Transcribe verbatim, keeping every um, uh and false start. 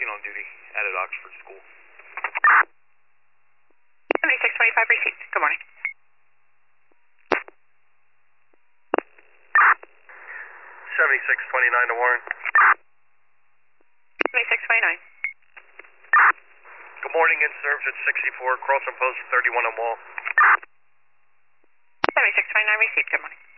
on duty out at Oxford School. seventy-six twenty-five received. Good morning. seventy-six twenty-nine to Warren. seventy-six twenty-nine. Good morning, in service at sixty-four, crossing post thirty-one on wall. seventy-six twenty-nine received. Good morning.